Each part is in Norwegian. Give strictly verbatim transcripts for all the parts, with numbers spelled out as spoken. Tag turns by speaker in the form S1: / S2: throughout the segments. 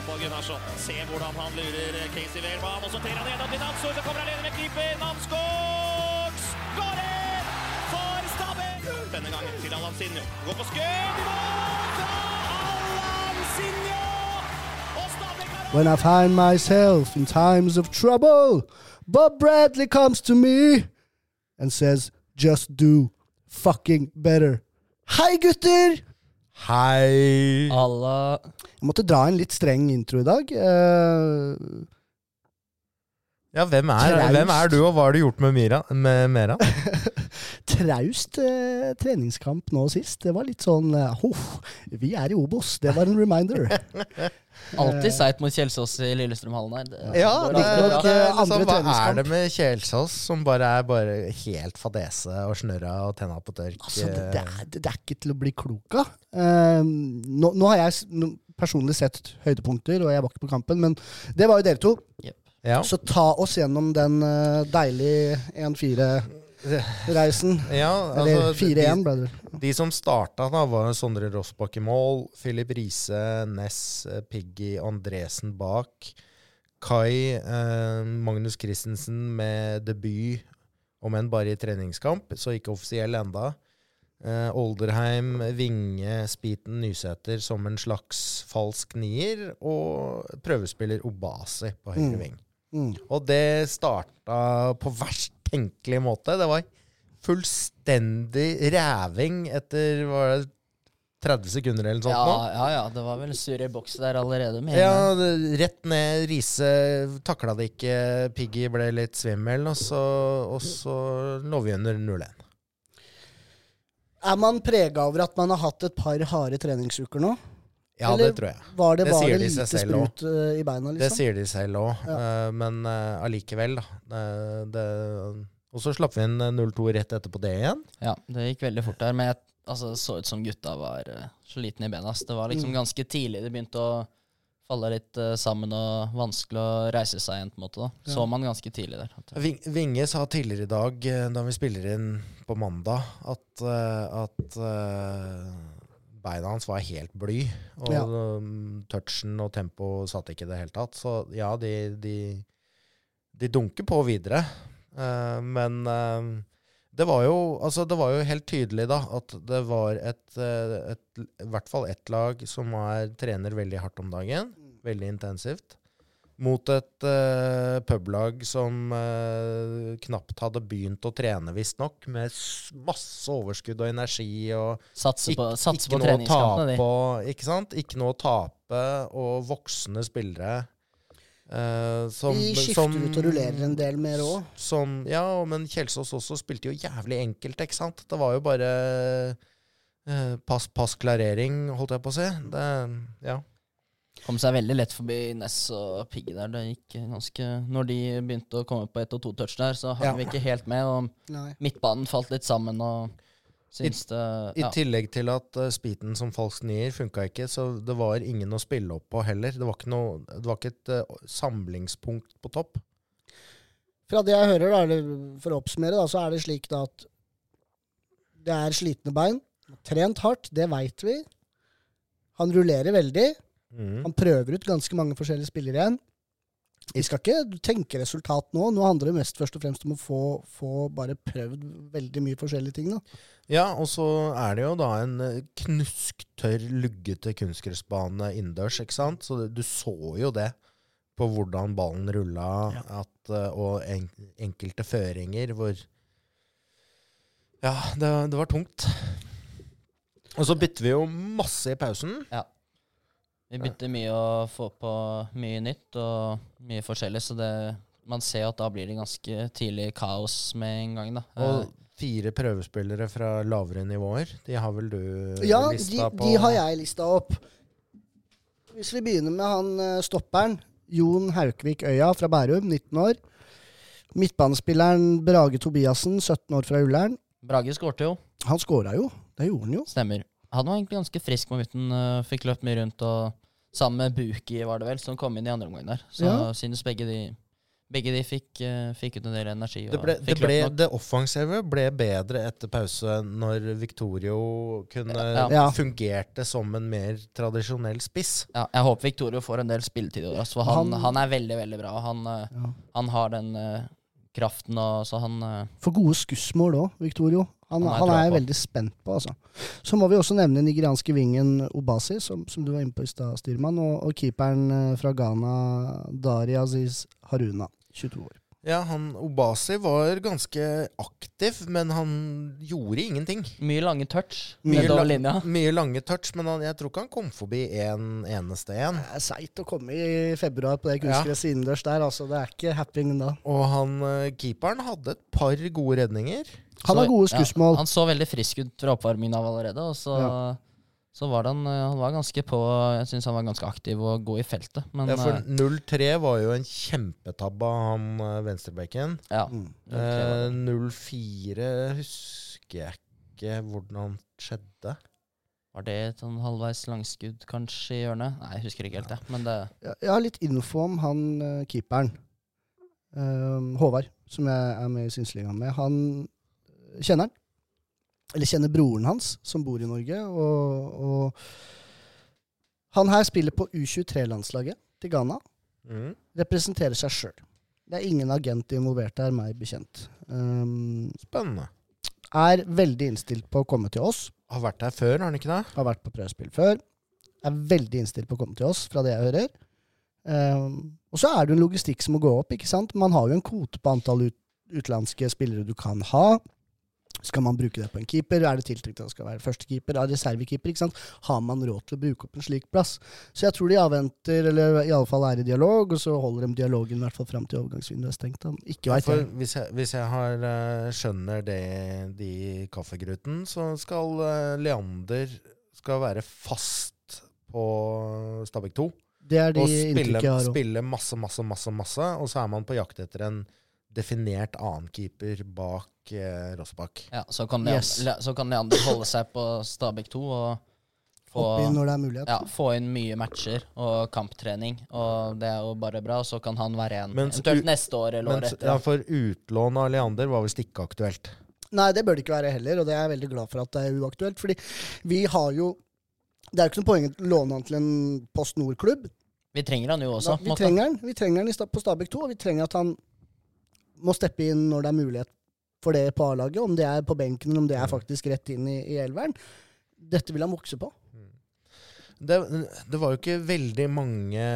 S1: på Gunnarsson. Se hvordan han lurer Casey Wehrmann, og så trer han gjennom til Namsgaard, så kommer han alene med keeper. Namsgaard skårer for Stabæk! Denne gangen til Alansinho. Går på skudd i mål fra Alansinho! Og Stabæk har...
S2: When I find myself in times of trouble, Bob Bradley comes to me and says, just do fucking better. Hei, gutter!
S3: Hei!
S4: Alla...
S2: Jeg måtte dra en litt streng intro i dag. Uh,
S3: Ja, hvem er, hvem er du, og hva har du gjort med Mira? Med Mera?
S2: traust uh, treningskamp nå sist. Det var litt sånn, uh, oh, vi er i Obos. Det var en reminder.
S4: Alltid seit mot Kjelsås i Lillestrømhallen her. Det,
S3: Ja,
S4: går
S3: det,
S4: riktig bra.
S3: det,
S2: andre
S3: liksom, hva er
S2: treningskamp.
S3: det med Kjelsås som bare er bare helt fadese og snørra og tenna på tørk?
S2: Altså, det, det, er, det er ikke til å bli klok av. Uh, nå, nå har jeg s- no, personlig sett høydepunkter, og jeg var ikke på kampen, men det var jo dere to.
S3: Ja.
S2: Så ta oss gjennom den uh, deilige en fire-reisen.
S3: Ja,
S2: Eller
S3: altså,
S2: fire en
S3: de,
S2: ble det.
S3: de som starta da var Sondre Rossbakk i mål, Filip Riise, Ness, eh, Piggy Andresen bak, Kai, eh, Magnus Christensen med debut, om enn bare i treningskamp, så ikke offisiell enda. Eh, Olderheim, Vinge, Spiten, Nysæter som en slags falsk nier, og prøvespiller Obasi på høyre
S2: Mm.
S3: ving.
S2: Mm.
S3: Og det starta på verst tenkelig måte. Det var fullstendig ræving etter var det tretti sekunder eller noe sånt.
S4: Ja,
S3: nå.
S4: ja, ja, det var vel surre i boks der allerede. Med
S3: Ja,
S4: en gang.
S3: det, rett ned. Riise takla det ikke. Piggy ble litt svimmel, og så, og så lå vi under null en.
S2: Er man prega over at man har hatt et par harde treningsuker nå?
S3: Ja,
S2: Eller
S3: det tror jeg.
S2: Var det
S3: Det
S2: bare
S3: sier de
S2: lite
S3: seg selv
S2: sprut uh, i beina,
S3: Det
S2: liksom?
S3: sier de selv òg,
S2: Ja.
S3: men uh, allikevel, da. Det, det, og så slapp vi inn null to rett etterpå det igjen.
S4: Ja, det gikk veldig fort der, men jeg, altså, det så ut som gutta var uh, sliten i bena. ass. Det var liksom
S2: Mm.
S4: ganske tidlig det begynte å falle litt uh, sammen og vanskelig å reise seg igjen på en måte. da.
S2: Ja.
S4: Så man ganske tidlig der. at-
S3: Ving- Vinge sa tidligere i dag, eh, da vi spiller inn på mandag, at, eh, at eh, beina hans var helt bly. Og
S2: Ja.
S3: um, touchen og tempo satt ikke i det hele tatt. Så ja, de, de, de dunker på videre. Eh, men eh, det var jo altså det var jo helt tydelig da at det var et, eh, et, i hvert fall ett lag som er, trener veldig hardt om dagen. Veldig intensivt. Mot et uh, publag som uh, knapt hadde begynt å trene, visstnok, med s- masse overskudd og energi. Og
S4: Satse på, satse på
S3: noe å
S4: treningskampene, de.
S3: tape, ikke sant? Ikke noe å tape, og voksne spillere. Uh, som,
S2: De skifter
S3: som,
S2: ut og rullerer en del mer også.
S3: Som, ja, men Kjelsås også spilte jo jævlig enkelt, ikke sant? Det var jo bare uh, pass, pass klarering, holdt jeg på å si. Det, ja.
S4: Kom seg veldig lett forbi Ness og Piggy der. Det gikk ganske... Når de begynte å komme på ett og to touch der, så hang
S3: Ja.
S4: vi ikke helt med, og
S2: Nei.
S4: midtbanen falt litt sammen, og syns det...
S3: I
S4: Ja.
S3: tillegg til at uh, Spiten som falsk nier funka ikke, så det var ingen å spille opp på heller. Det var ikke, noe, det var ikke et uh, samlingspunkt på topp.
S2: Fra det jeg hører, da, eller for å oppsummere, da, så er det slik da at det er slitne bein. Trent hardt, det vet vi. Han rullerer veldig.
S3: Mm.
S2: Han prøver ut ganske mange forskjellige spillere igjen. Vi skal ikke tenke resultat nå. Nå handler det mest først og fremst om å få, få bare prøvd veldig mye forskjellige ting. Da.
S3: Ja, og så er det jo da en uh, knusktørr, luggete kunstgressbane innendørs, ikke sant? Så det, du så jo det på hvordan ballen rulla, at, uh, og en, enkelte føringer hvor Ja, det, det var tungt. Og så bytter vi jo masse i pausen.
S4: Ja. Vi bytter mye å få på mye nytt og mye forskjellig, så det, man ser jo at da blir det ganske tidlig kaos med en gang. da.
S3: Og fire prøvespillere fra lavere nivåer. De har vel du
S2: Ja, de,
S3: lista på?
S2: de har jeg lista opp. Hvis vi begynner med han eh, stopperen, Jon Haukvik Øya fra Bærum, nitten år. Midtbanespilleren Brage Tobiassen, sytten år fra Ullern.
S4: Brage skårte jo,
S2: Han skåra jo. Det gjorde han jo.
S4: stemmer. Han var egentlig ganske frisk på midten, uh, fikk løpt mye rundt, og sammen med Buki var det vel, som kom inn i andre omgang der. Så
S2: Ja.
S4: synes begge de, Begge de fikk, uh, fikk ut en del energi.
S3: Det, ble, det, ble, det offensive ble bedre etter pause når Victorio kunne
S2: ja.
S3: fungerte som en mer tradisjonell spiss.
S4: Ja, jeg håper Victorio får en del spilletid, for han, han, han er veldig, veldig bra. Han, uh,
S2: ja.
S4: han har den uh, kraften, og så han uh,
S2: For gode skussmål også, Victorio. Han, han er, han er veldig spent på, altså. Så må vi også nevne nigerianske vingen Obasi, som, som du var inne på i stad, styrmann, og, og keeperen fra Ghana, Dari Aziz Haruna, tjueto år.
S3: Ja, han Obasi var ganske aktiv, men han gjorde ingenting.
S4: Mye lange touch
S3: mye,
S4: nedover
S3: la,
S4: linja.
S3: Mye lange touch, men han, jeg tror ikke han kom forbi en eneste en.
S2: Det er seit å komme i februar på det kunstgresset ja. innendørs der, altså. Det er ikke happening da.
S3: Og han, keeperen hadde et par gode redninger.
S2: Han har gode skussmål.
S4: Ja, han så veldig frisk ut fra oppvarmingen av allerede, og så... Ja. Så var han, han var ganske på, jeg synes han var ganske aktiv og god i feltet. Men,
S3: ja, for null tre var jo en kjempetabbe av han venstrebekken.
S4: Ja.
S3: Eh, null fire husker jeg ikke hvordan han skjedde.
S4: Var det et sånn halvveis langskudd kanskje i hjørnet? Nei, jeg husker ikke helt det. Men det
S2: ja, jeg har litt info om han uh, keeperen. Uh, Håvard, som jeg er med i Synsligaen med. Han kjenner han. Eller kjenner broren hans, som bor i Norge, og, og han her spiller på U tjuetre-landslaget til Ghana.
S3: Mm.
S2: Representerer seg selv. Det er ingen agent involvert der, meg bekjent. Um,
S3: Spennende.
S2: Er veldig innstilt på å komme til oss.
S3: Har vært der før, har han ikke det?
S2: Har vært på prøvespill før. Er veldig innstilt på å komme til oss, fra det jeg hører. Um, og så er det en logistikk som må gå opp, ikke sant? Man har jo en kvote på antall ut, utenlandske spillere du kan ha. Skal man bruke det på en keeper? Er det tiltenkt at det skal være første keeper? Er det reservekeeper, ikke sant? Har man råd til å bruke opp en slik plass? Så jeg tror de avventer, eller i alle fall er i dialog, og så holder de dialogen i hvert fall frem til overgangsvinduet er stengt. Ikke vet jeg.
S3: Hvis jeg, hvis jeg har, uh, skjønner det de kaffegruten, så skal uh, Leander skal være fast på Stabæk to.
S2: Det er de
S3: og spille,
S2: jeg har
S3: spille masse, masse, masse, masse, og så er man på jakt etter en definert annen keeper bak eh, Rossbakk.
S4: Ja, så kan, Leander,
S2: yes.
S4: så kan Leander holde seg på Stabæk to og få
S2: inn, når det er mulighet.
S4: Ja, få inn mye matcher og kamptrening, og det er jo bare bra, så kan han være en mens, eventuelt neste år eller året etter.
S3: Ja, for utlån av Leander var visst ikke aktuelt.
S2: Nei, det bør det ikke være heller, og det er jeg veldig glad for at det er uaktuelt, fordi vi har jo, det er jo ikke noe poeng å låne han til en Post Nord-klubb.
S4: Vi trenger han jo også.
S2: Da, vi trenger han, vi trenger han på Stabæk to, og vi trenger at han må steppe inn når det er mulighet for det på A-laget, om det er på benken, eller om det er faktisk rett inn i, i elveren. Dette vil han vokse på.
S3: Det, det var jo ikke veldig mange,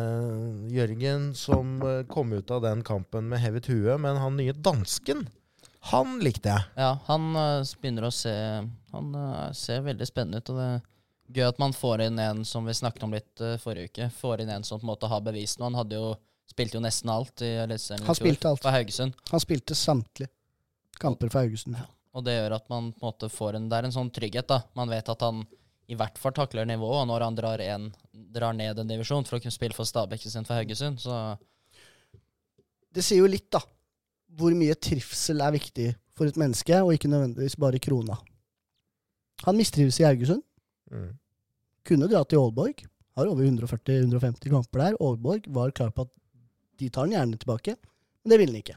S3: Jørgen, som kom ut av den kampen med hevet hue, men han nye dansken, han likte jeg.
S4: Ja, han uh, begynner å se, han uh, ser veldig spennende ut, og det er gøy at man får inn en som vi snakket om litt uh, forrige uke, får inn en som på en måte har bevist noe. Han hadde jo spilte jo nesten alt i Eliteserien
S2: Han spilte alt.
S4: for Haugesund.
S2: Han spilte samtlige kamper for Haugesund.
S4: Ja. Og det gjør at man på en måte får en, det er en sånn trygghet da. Man vet at han i hvert fall takler nivået, og når han drar, en, drar ned en divisjon for å kunne spille for Stabæk i stedet for Haugesund, så...
S2: Det sier jo litt da, hvor mye trivsel er viktig for et menneske, og ikke nødvendigvis bare krona. Han mistrives i Haugesund.
S3: Mm.
S2: Kunne dra til Aalborg. Har over hundre førti til hundre femti kamper der. Aalborg var klar på at de tar den gjerne tilbake, men det ville han ikke.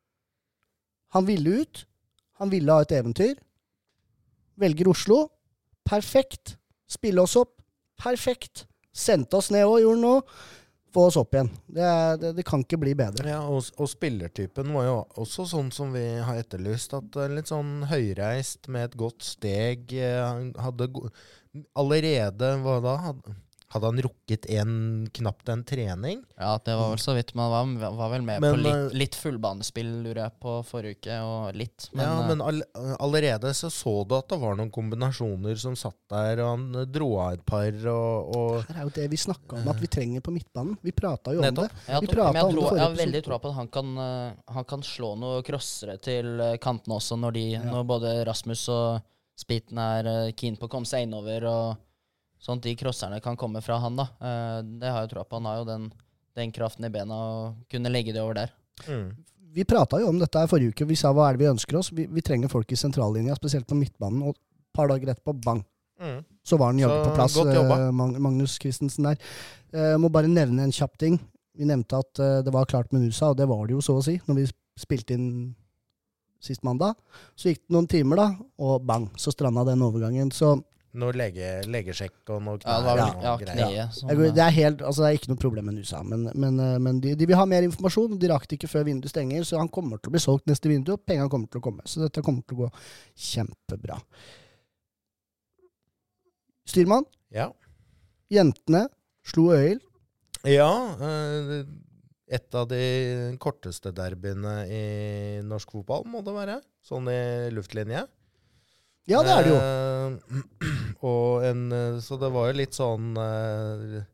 S2: Han ville ut. Han ville ha et eventyr. Velger Oslo. Perfekt. Spille oss opp. Perfekt. Sendte oss ned og gjorde noe. Få oss opp igjen. Det, er, det, det kan ikke bli bedre.
S3: Ja, og, og spillertypen var jo også sånn som vi har etterlyst, at litt sånn høyreist med et godt steg, hadde go- allerede, hva da, hadde, hadde han rukket en, knapt en trening?
S4: Ja, det var vel så vidt. Man var, var vel med
S3: Men,
S4: på litt, litt fullbanespill, lurer jeg på, forrige uke, og litt. Men,
S3: ja,
S4: eh,
S3: men all, allerede så så du at det var noen kombinasjoner som satt der, og han dro av et par, og... og
S2: Det er jo det vi snakket om, at vi trenger på midtbanen. Vi pratet jo om
S3: Nettopp.
S2: det.
S4: jeg,
S2: Vi
S4: tror,
S2: pratet
S4: men jeg,
S2: om det
S4: tror,
S2: forrige
S4: jeg har veldig
S2: episode.
S4: tro på at han kan, eh, han kan slå noen crossere til eh, kantene også, når, de,
S2: Ja.
S4: når både Rasmus og Spiten er eh, keen på å komme seg innover, og sånn at de crosserne kan komme fra han da. Eh, det har jeg tro på. Han har jo den, den kraften i bena og kunne legge det over der.
S3: mm.
S2: Vi pratet jo om dette her forrige uke. Vi sa hva er det vi ønsker oss. Vi, vi trenger folk i sentrallinja, spesielt på midtbanen, og et par dager etterpå, bang.
S3: Mm.
S2: Så var han jagget
S3: Så
S2: på plass,
S3: godt jobba.
S2: eh, Mag- Magnus Christensen der. Eh, må bare nevne en kjapp ting. vi nevnte at uh, det var klart med Nusa, og det var det jo så å si, når vi spilte inn sist mandag. Så gikk det noen timer da, og bang, så strandet den overgangen. Så
S3: Noe lege, legesjekk og noe
S4: Ja, det var vel
S3: knær
S4: ja,
S3: og greier.
S4: kneet. som,
S2: jeg, det, er helt, altså, det er ikke noe problem med Nusa, men, men, uh, men de, de vil ha mer informasjon, de rakk det ikke før vinduet stenger, så han kommer til å bli solgt neste vindu, og pengene kommer til å komme. Så dette kommer til å gå kjempebra. Styrmann,
S3: Ja.
S2: jentene slo Øyel.
S3: Ja, eh, et av de korteste derbyene i norsk fotball må det være. Sånn i luftlinje.
S2: Ja, det er det jo.
S3: Eh, og en, eh, så det var jo litt sånn eh,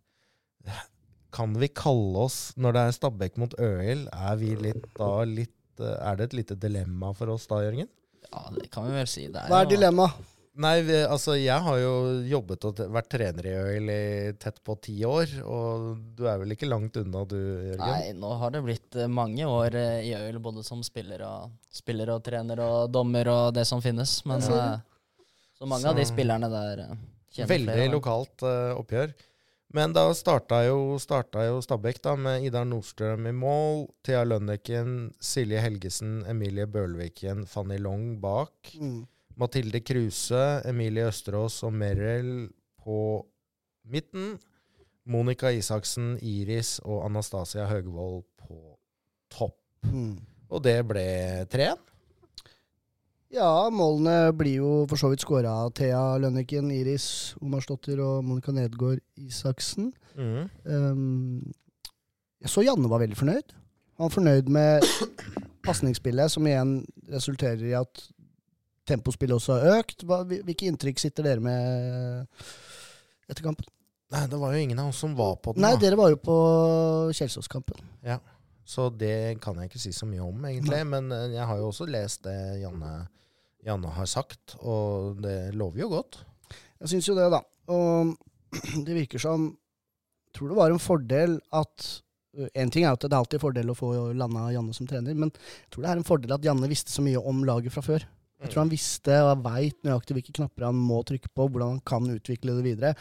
S3: Kan vi kalle oss, når det er Stabæk mot Øyel, er vi litt da litt eh, Er det et lite dilemma for oss da, Jørgen?
S4: Ja, det kan vi vel si. Det er
S2: Hva er
S4: jo-
S2: dilemmaet?
S3: Nei, vi, altså jeg har jo jobbet og t- vært trener i Øyel i tett på ti år, og du er vel ikke langt unna du, Jørgen?
S4: Nei, nå har det blitt eh, mange år eh, i Øyel, både som spiller og, spiller og trener og dommer og det som finnes. Men
S2: Ja.
S4: eh, så mange av de
S3: Så-
S4: spillerne der eh, kjenner
S3: Veldig
S4: flere. da.
S3: lokalt eh, oppgjør. Men da starta jo, starta jo Stabæk da med Idar Nordstrøm i mål, Thea Lønneken, Silje Helgesen, Emilie Bølviken, Fanny Long bak.
S2: Mm.
S3: Mathilde Kruse, Emilie Østerås og Merrill på midten. Monica Isaksen, Iris og Anastasia Høgvold på topp.
S2: Mm.
S3: Og det ble tre.
S2: Ja, målene blir jo for så vidt skåret av Thea Lønneken, Iris Omarsdotter og Monica Nedgård Isaksen.
S3: Mm.
S2: Um, jeg så Janne var veldig fornøyd. Han var fornøyd med pasningsspillet, som igjen resulterer i at tempospillet også har økt. Hva, hvilke inntrykk sitter dere med etter kampen?
S3: Nei, det var jo ingen av oss som var på den.
S2: Nei,
S3: da.
S2: dere var jo på Kjelsås-kampen.
S3: Ja, så det kan jeg ikke si så mye om, egentlig. Men eh, jeg har jo også lest det Janne, Janne har sagt, og det lover jo godt.
S2: Jeg syns jo det, da. Og det virker som Jeg tror det var en fordel at En ting er at det er alltid en fordel å få landa Janne som trener, men jeg tror det er en fordel at Janne visste så mye om laget fra før. Jeg tror han visste og veit nøyaktig hvilke knapper han må trykke på, hvordan han kan utvikle det videre.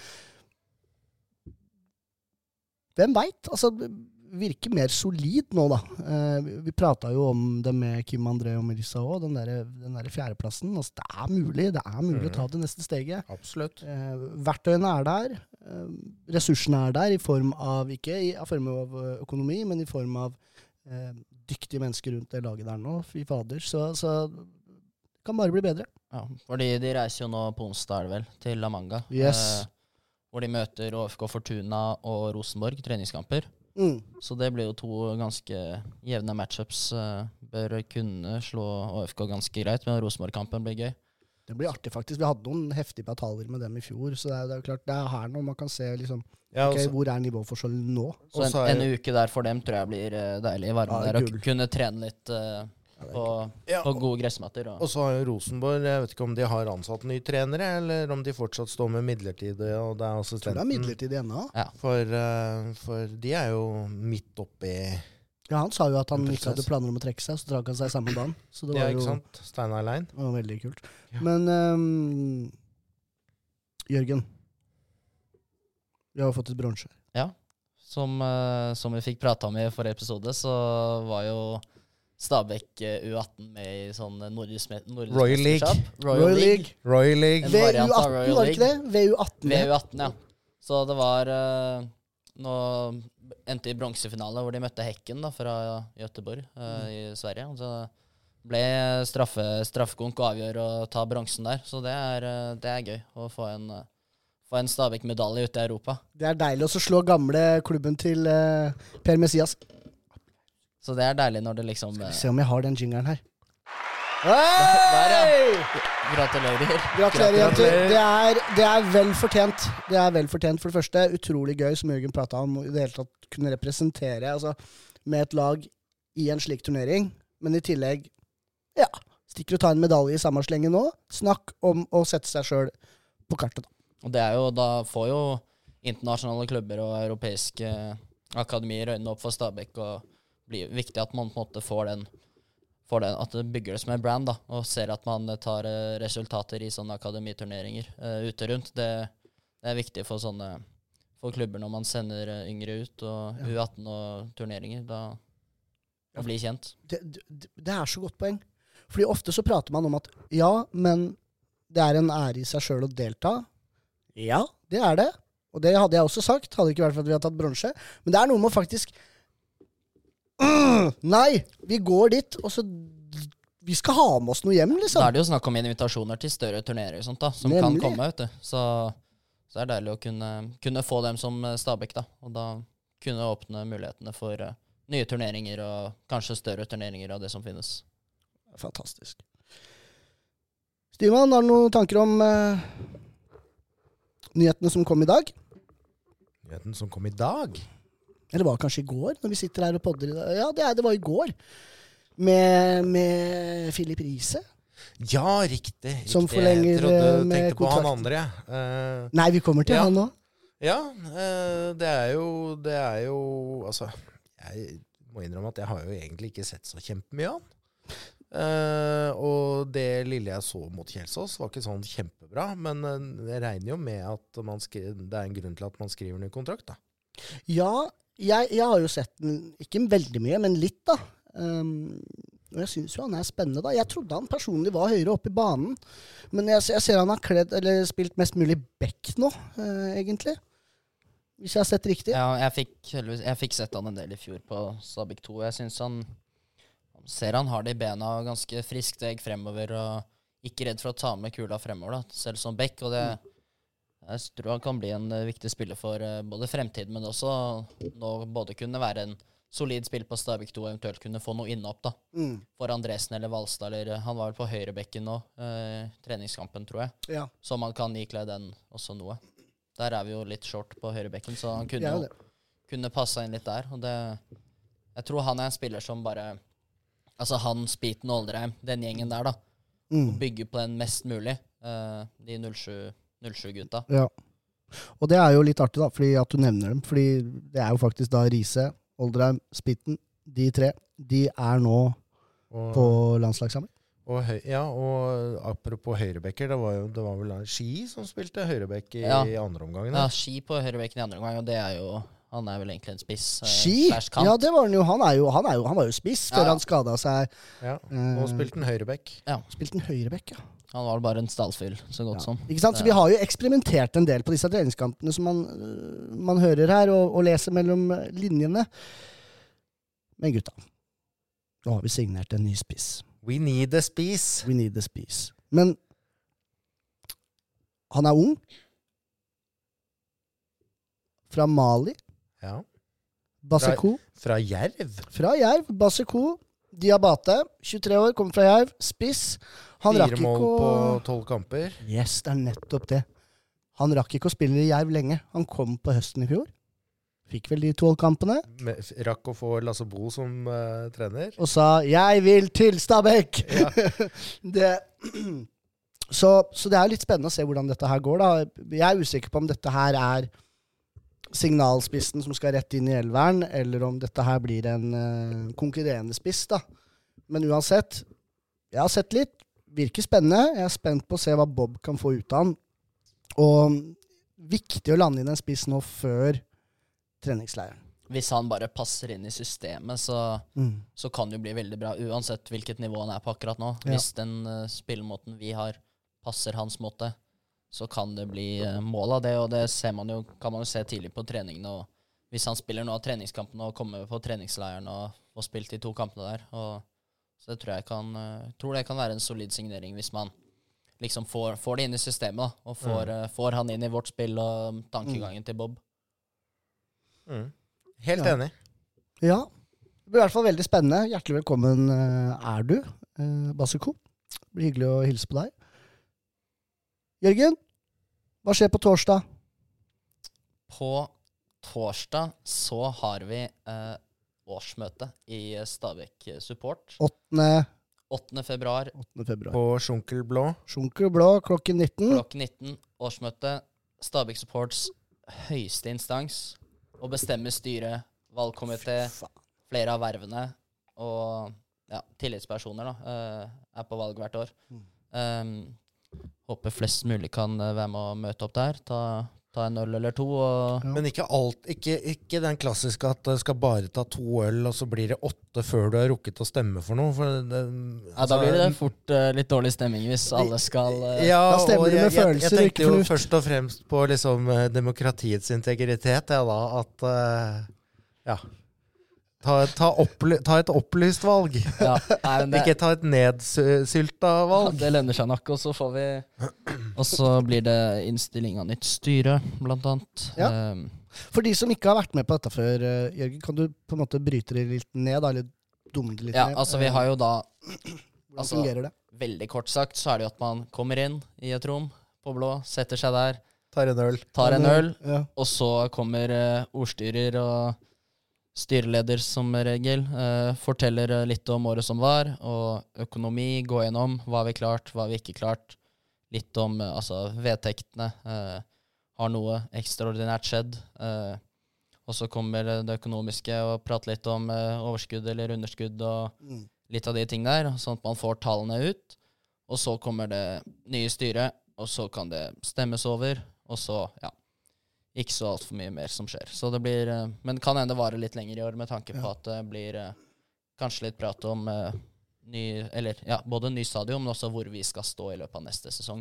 S2: Hvem veit? Altså, det virker mer solid nå, da. Eh, vi prata jo om det med Kim André og Melissa òg, den der, den der fjerdeplassen. Altså, det er mulig det er mulig
S3: Mm.
S2: å ta det neste steget.
S3: Absolutt.
S2: Eh, verktøyene er der. Eh, ressursene er der, i form av ikke i form av økonomi, men i form av eh, dyktige mennesker rundt det laget der nå. Fy fader. Så, så kan bare bli bedre.
S4: Ja, fordi de reiser jo nå på onsdag, er det vel, til La Manga.
S2: Yes.
S4: Eh, hvor de møter Å F K Fortuna og Rosenborg, treningskamper.
S2: Mm.
S4: Så det blir jo to ganske jevne matchups. Eh, bør kunne slå Å F K ganske greit, men Rosenborg-kampen blir gøy.
S2: Det blir artig, faktisk. Vi hadde noen heftige bataljer med dem i fjor, så det er, det er jo klart, det er her nå man kan se liksom,
S3: Ja,
S2: ok,
S3: også,
S2: hvor er nivåforskjellen nå?
S4: Så en,
S3: Også er-
S4: en uke der for dem tror jeg blir eh, deilig varme
S2: Ja,
S4: der.
S2: gull.
S4: Og kunne trene litt eh, på,
S3: ja,
S4: på gode gressmatter. Og,
S3: og så har jo Rosenborg, jeg vet ikke om de har ansatt nye trenere, eller om de fortsatt står med midlertidig, og det er
S2: Jeg tror det
S3: assistenten.
S2: er midlertidig ennå.
S3: For, eh, for de er jo midt oppi
S2: Ja, han sa jo at han
S3: En
S2: ikke hadde
S3: prosess.
S2: planer om å trekke seg, så trakk han seg samme dagen. Så det
S3: Ja,
S2: var
S3: ikke
S2: jo
S3: sant? Steinar Lein.
S2: det var veldig kult.
S3: Ja.
S2: Men ehm, Jørgen, vi har jo fått et bronse.
S4: som, eh, som vi fikk prata om i forrige episode, så var jo Stabæk eh, U atten med i sånn nordisk, me- nordisk
S3: Royal League.
S4: mesterskap.
S2: Royal League.
S3: Royal League.
S4: En
S2: V U
S4: variant av
S2: atten,
S4: Royal
S2: var det ikke det? V U atten.
S4: V U atten, ja. Så det var uh, Nå endte i bronsefinale, hvor de møtte Hekken da, fra Göteborg uh, i Sverige. Og så ble straffe, straffekonk og avgjør å ta bronsen der. Så det er, uh, det er gøy å få en, uh, få en Stabæk-medalje ute i Europa.
S2: Det er deilig også å slå gamle klubben til eh, Per Messias.
S4: Så det er deilig når det liksom
S2: Skal
S4: uh,
S2: vi se om jeg har den jingeren her.
S4: Der, ja.
S2: Hei!
S4: Gratulerer.
S2: Gratulerer, jenter. Det er, det er vel fortjent. Det er vel fortjent. For det første, utrolig gøy, som Jørgen pratet om, å i det hele tatt kunne representere altså, med et lag i en slik turnering. Men i tillegg, ja, stikker å ta en medalje i samme slenge nå. Snakk om å sette seg selv på kartet, da.
S4: Og det er jo, da får jo internasjonale klubber og europeiske akademier øynene opp for Stabæk, og blir viktig at man på en måte får den, får den at det bygger det som en brand, da, og ser at man tar eh, resultater i sånne akademiturneringer eh, ute rundt. Det, det er viktig for sånne for klubber når man sender eh, yngre ut, og
S2: Ja.
S4: U atten og turneringer, da å bli kjent.
S2: Det, det, det er så godt poeng. Fordi ofte så prater man om at ja, men det er en ære i seg sjøl å delta. Ja, det er det. Og det hadde jeg også sagt, hadde det ikke vært for at vi har tatt bronse. Men det er noe med å faktisk uh, Nei, vi går dit, og så vi skal ha med oss noe hjem, liksom.
S4: Da er det jo snakk om invitasjoner til større turneringer og sånt da, som
S2: Nemlig.
S4: kan komme, vet du. Så, så er det deilig å kunne, kunne få dem som eh, Stabæk, da. Og da kunne åpne mulighetene for uh, nye turneringer, og kanskje større turneringer av det som finnes.
S2: Fantastisk. Stivan, har du noen tanker om uh, nyhetene som kom i dag?
S3: Nyheten som kom i dag?
S2: Eller var det kanskje i går, når vi sitter her og podder i dag? Ja, det, er, det var i går. Med, med Philip Riise.
S3: Ja, riktig. riktig.
S2: Som forlenger,
S3: Jeg trodde
S2: eh,
S3: du
S2: med
S3: tenkte på han
S2: kontrakt.
S3: andre, jeg. Eh,
S2: Nei, vi kommer til
S3: Ja.
S2: han nå.
S3: ja, eh, det er jo Det er jo Altså, jeg må innrømme at jeg har jo egentlig ikke sett så kjempemye av han. Eh, og det lille jeg så mot Kjelsås var ikke sånn kjempebra, men eh, jeg regner jo med at man skri- det er en grunn til at man skriver ny kontrakt, da.
S2: Ja, jeg, jeg har jo sett den, ikke veldig mye, men litt da. Um, og jeg synes jo han er spennende da. Jeg trodde han personlig var høyere oppe i banen, men jeg, jeg ser han har kledd, eller spilt mest mulig back nå, eh, egentlig. Hvis jeg har sett riktig.
S4: Ja, jeg fikk, heldigvis- jeg fikk sett han en del i fjor på Stabæk to. Jeg synes han han ser han har det i bena, ganske friskt steg fremover, og ikke redd for å ta med kula fremover, da, selv som back. Og det, jeg tror han kan bli en eh, viktig spiller for eh, både fremtiden, men også nå både kunne være en solid spill på Stabæk to, eventuelt kunne få noe innopp da,
S2: Mm,
S4: for Andresen eller Valstad, eller eh, han var vel på høyrebekken nå, eh, treningskampen, tror jeg.
S2: ja,
S4: Så man kan ikle den også noe. Der er vi jo litt short på høyrebekken, så han
S2: det
S4: kunne
S2: er jo
S4: jo
S2: det.
S4: kunne passe inn litt der. Og det, jeg tror han er en spiller som bare, altså han, Spiten og Oldreim, den gjengen der da,
S2: Mm,
S4: bygger på den mest mulig, eh, de null sju gutta.
S2: ja. Og det er jo litt artig da, fordi at du nevner dem, fordi det er jo faktisk da Riise, Oldreim, Spitten, de tre, de er nå
S3: Og,
S2: på landslagssamling.
S3: og, høy, ja, og apropos høyrebekker, det var jo det var vel Ski som spilte høyrebekk i
S4: Ja.
S3: andre omgangen.
S4: Ja, Ski på høyrebekken i andre omgang, og det er jo, han er vel egentlig en spiss. eh,
S2: Ski?
S4: slash kant.
S2: Ja, det var han jo. Han, er jo, han, er jo, han var jo spiss før
S4: Ja, ja.
S2: han skadet seg.
S3: Ja,
S2: Eh,
S3: og spilte en høyrebekk.
S2: Spilte en høyrebekk, ja.
S4: Han var bare en stallfyll, så godt
S2: Ja.
S4: som.
S2: Ikke sant? Så vi har jo eksperimentert en del på disse treningskampene som man, øh, man hører her og, og leser mellom linjene. Men gutta, nå har vi signert en ny spiss.
S3: We need a spiss.
S2: We need a spiss. Men han er ung. Fra Mali.
S3: Ja.
S2: Basekou.
S3: Fra Jerv.
S2: Fra Jerv. Basekou. Diabate. tjuetre år, kommer fra Jerv. Spiss. Han rakk
S3: Fire
S2: ikke
S3: mål
S2: å
S3: på tolv kamper.
S2: Yes, det er nettopp det. Han rakk ikke å spille i Jerv lenge. Han kom på høsten i fjor. Fikk vel de tolv kampene.
S3: Med, rakk å få Lasse Bo som eh, trener.
S2: Og sa 'Jeg vil til Stabæk'!
S3: Ja.
S2: det, så, så det er jo litt spennende å se hvordan dette her går. Da. Jeg er usikker på om dette her er signalspissen som skal rett inn i elveren, eller om dette her blir en uh, konkurrerende spiss. Da. Men uansett, jeg har sett litt. Virker spennende. Jeg er spent på å se hva Bob kan få ut av han. Og viktig å lande inn en spiss nå før treningsleiren.
S4: Hvis han bare passer inn i systemet, så,
S2: Mm.
S4: så kan det jo bli veldig bra, uansett hvilket nivå han er på akkurat nå.
S2: Ja.
S4: Hvis den uh, spillemåten vi har passer hans måte, så kan det bli uh, mål av det, og det ser man jo, kan man jo se tidlig på treningene. Og hvis han spiller nå av treningskampene og kommer på treningsleiren og får spilt de to kampene der, og, så det tror jeg kan, uh, tror det kan være en solid signering hvis man liksom får, får det inn i systemet da, og får,
S3: Mm.
S4: uh, får han inn i vårt spill og tankegangen til Bob.
S3: Mm. Helt
S2: Ja.
S3: enig.
S2: Ja, det blir i hvert fall veldig spennende. Hjertelig velkommen eh, er du, uh, Basekou. Det blir hyggelig å hilse på deg. Jørgen, hva skjer på torsdag?
S4: På torsdag så har vi eh, årsmøte i Stabæk Support.
S2: åttende
S4: åttende februar
S2: februar.
S3: På Sjunkel Blå.
S2: Sjunker blå klokken nitten.
S4: klokken nitten. Årsmøte. Stabæk Supports høyeste instans. Å bestemme styre, valgkomité, flere av vervene og ja, tillitspersoner da, eh, er på valg hvert år. Um, håper flest mulig kan eh, være med å møte opp der. Ta, ta en øl eller to. Og
S2: Ja.
S3: Men ikke alt, ikke, ikke den klassiske at det skal bare ta to øl, og så blir det åtte før du har rukket å stemme for noe. For det,
S4: ja, da blir det fort uh, litt dårlig stemning hvis alle skal uh,
S3: Ja,
S2: Da stemmer
S3: og
S2: du med
S3: jeg, jeg,
S2: følelser,
S3: jeg
S2: ikke
S3: tenkte jo
S2: fornuft.
S3: først og fremst på liksom eh, demokratiets integritet, ja da, at eh, ja. Ta, ta, opply, ta et opplyst valg.
S4: ja, nei, men det,
S3: Ikke ta et nedsylta valg.
S4: det lønner seg nok, og så får vi Og så blir det innstilling av nytt styre, blant annet.
S2: Ja.
S4: Um,
S2: For de som ikke har vært med på dette før, eh, Jørgen, kan du på en måte bryte det litt ned, da, eller dumme det litt
S4: ja,
S2: ned?
S4: altså vi har jo da
S2: Hvordan
S4: altså,
S2: fungerer det?
S4: veldig kort sagt, så er det jo at man kommer inn i et rom på blå, setter seg der,
S3: Tar en øl.
S4: tar en øl,
S2: Ja.
S4: og så kommer uh, ordstyrer og styreleder som regel, uh, forteller uh, litt om året som var, og økonomi, gå gjennom hva vi klart, hva vi ikke klart, litt om uh, altså, vedtektene, uh, har noe ekstraordinært skjedd, uh, og så kommer det økonomiske og prater litt om uh, overskudd eller underskudd og
S2: Mm.
S4: litt av de ting der, sånn at man får tallene ut, og så kommer det nye styret, og så kan det stemmes over, og så, ja, ikke så alt for mye mer som skjer. Så det blir, eh, men kan hende vare litt lenger i år, med tanke på
S2: Ja.
S4: at det blir eh, kanskje litt prat om eh, ny, eller ja, både ny stadion, men også hvor vi skal stå i løpet av neste sesong.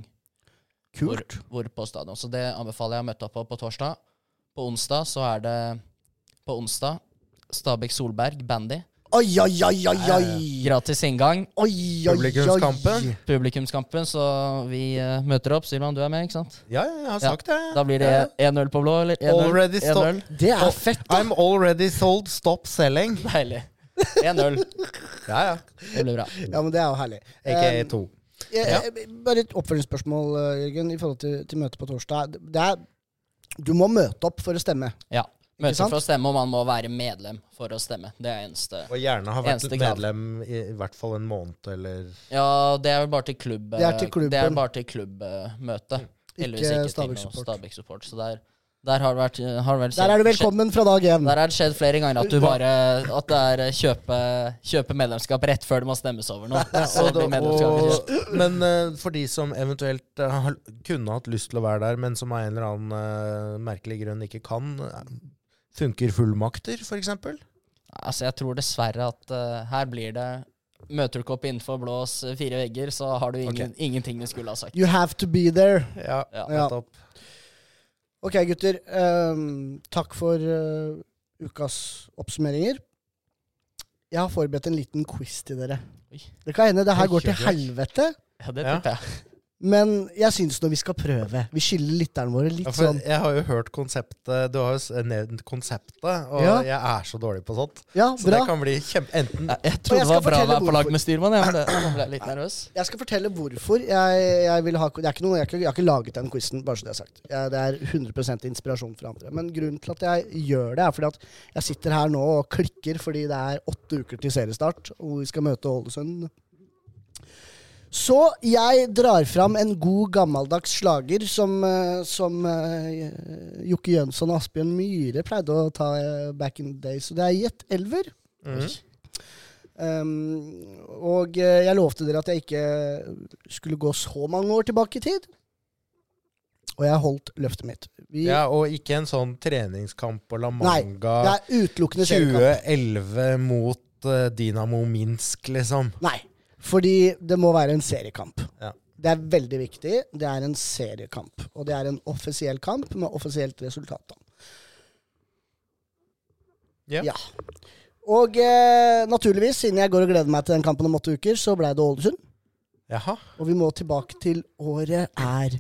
S4: Hvor,
S2: Kult.
S4: hvor på stadion. Så det anbefaler jeg å møte opp på på torsdag. På onsdag så er det, på onsdag, Stabæk Solberg, bandy.
S2: Oi, oi, oi, oi, oi!
S4: Gratis inngang.
S2: Oi, oi, oi.
S3: Publikumskampen.
S4: Publikumskampen, så vi uh, møter opp. Silvan, du er med, ikke sant?
S3: Ja, ja, jeg har
S4: Ja.
S3: sagt det.
S4: Da blir det
S3: Ja.
S4: én øl på blå, eller én øl?
S3: Already
S4: En
S3: stop.
S4: øl.
S2: Det er fett, da.
S3: I'm already sold, stop selling.
S4: Deilig. Én øl.
S3: Ja, ja.
S4: Det blir bra.
S2: Ja, men det er jo herlig.
S3: A K A
S2: Eh,
S3: to.
S2: jeg-
S3: Ja.
S2: jeg- Bare et oppfølgingsspørsmål, eh, Jørgen, i forhold til, til møtet på torsdag. Det er, du må møte opp for å stemme.
S4: Ja. Møte
S2: sant?
S4: for å stemme, og man må være medlem for å stemme. Det er eneste.
S3: Og gjerne ha vært
S4: Eneste krav.
S3: medlem i, i hvert fall en måned, eller
S4: Ja, det er vel bare til klubb.
S2: Det er til klubben.
S4: Det er bare til klubbmøte. Heldigvis
S2: Ikke
S4: ikke til
S2: Stabæk
S4: noe
S2: Support.
S4: Stabæk Support. Så der, der har det vært, har det vært
S2: Der er du velkommen fra dag én.
S4: Der er det skjedd flere ganger at du bare At det er kjøpe, kjøpe medlemskap rett før det må stemmes over noe. Så
S3: og,
S4: blir medlemskapet kjøpt.
S3: og, Men eh, for de som eventuelt eh, har, kunne hatt lyst til å være der, men som av en eller annen eh, merkelig grunn ikke kan, eh, funker fullmakter, for eksempel?
S4: Altså, jeg tror dessverre at eh, her blir det Møter du ikke opp innenfor blås fire vegger, så har du ingen, ingenting du skulle ha sagt.
S2: You have to be there.
S3: Ja,
S4: Ja.
S3: nettopp.
S2: Ok, gutter. ehm, takk for eh, ukas oppsummeringer. Jeg har forberedt en liten quiz til dere.
S4: Oi.
S2: Det kan hende det her
S3: Oi,
S2: går til
S3: oi, oi.
S2: helvete,
S4: Ja, det
S3: Ja.
S4: tipper jeg.
S2: men jeg syns nå vi skal prøve. Vi skylder lytterne våre litt
S3: Ja, for
S2: sånn.
S3: jeg har jo hørt konseptet. Du har jo s- nevnt konseptet, og
S2: Ja.
S3: jeg er så dårlig på sånt.
S2: Ja,
S3: Så
S2: bra.
S3: det kan bli kjempe... Enten
S4: Jeg, jeg
S2: Og
S4: trodde
S2: jeg
S4: det var
S2: skal
S4: bra å
S2: fortelle
S4: være på lag
S2: hvorfor.
S4: med styrmann, jeg, men det, nå ble jeg litt nervøs.
S2: Jeg skal fortelle hvorfor jeg, jeg vil ha det er ikke noe, jeg, har ikke, jeg har ikke laget den quizen, bare så det er sagt. Jeg, det er hundre prosent inspirasjon for andre. Men grunnen til at jeg gjør det, er fordi at jeg sitter her nå og klikker fordi det er åtte uker til seriestart, og vi skal møte Ålesund. Så jeg drar fram en god, gammeldags slager som, eh, som eh, Jokke Jønsson og Asbjørn Myhre pleide å ta eh, back in the day. Så det er Gjett elver.
S3: Mhm.
S2: Um, og eh, jeg lovte dere at jeg ikke skulle gå så mange år tilbake i tid. Og jeg holdt løftet mitt. Vi,
S3: Ja, og ikke en sånn treningskamp på La
S2: Nei,
S3: Manga
S2: det er utelukkende seriekamp.
S3: tjue elleve mot eh, Dynamo Minsk, liksom.
S2: Nei, fordi det må være en seriekamp.
S3: Ja.
S2: Det er veldig viktig. Det er en seriekamp. Og det er en offisiell kamp med offisielt resultat. Da.
S3: Ja.
S2: Ja. Og eh, naturligvis, siden jeg går og gleder meg til den kampen om åtte uker, så ble det Ålesund.
S3: Jaha.
S2: Og vi må tilbake til året er